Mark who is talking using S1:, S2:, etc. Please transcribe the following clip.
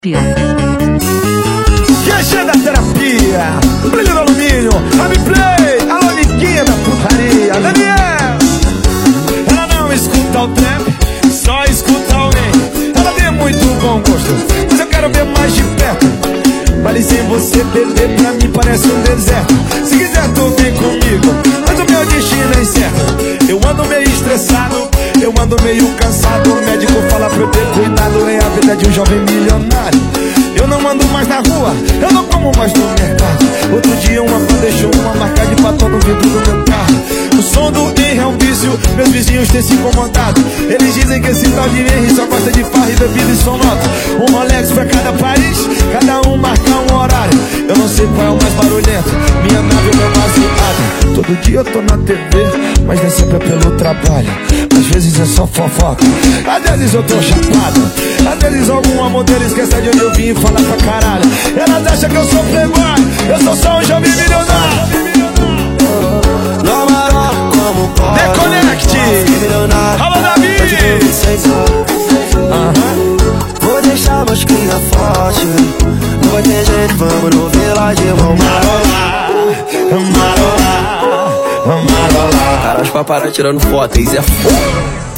S1: GG da terapia, brilho do alumínio, Play, alô amiguinha da putaria, Daniel. Ela não escuta o trap, só escuta alguém. Ela tem muito bom gosto, mas eu quero ver mais de perto. Vale sem você, bebê, pra mim parece um deserto. Se quiser tu vem comigo, mas o meu destino é incerto. Eu ando meio estressado, eu ando meio cansado. O médico fala pra eu ter cuidado, é a vida de um jovem milionário. Eu não ando mais na rua, eu não como mais no mercado. Outro dia uma fã deixou uma marca de batom no vidro do meu carro. O som do Henry é um vício, meus vizinhos têm se incomodado. Eles dizem que esse tal de Henry só gosta de farra e bebida e sonota. Um Rolex pra cada país, cada um marca um horário. Eu não sei qual é o mais barulhento, minha nave ou meu baseado. Todo dia eu tô na TV, mas nem sempre é pelo trabalho. Às vezes é só fofoca, às vezes eu tô chapado. Às vezes algum amor deles esquece de onde eu vim e fala pra caralho. Elas acham que eu sou playboy, eu sou só um jovem milionário. Deconnect, alô Davi.
S2: Vou deixar meus cria forte, não vai ter jeito, vamos no Village, vamos marolar.
S1: Marolar.
S2: Cara, os paparazzi tirando foto, isso é foda.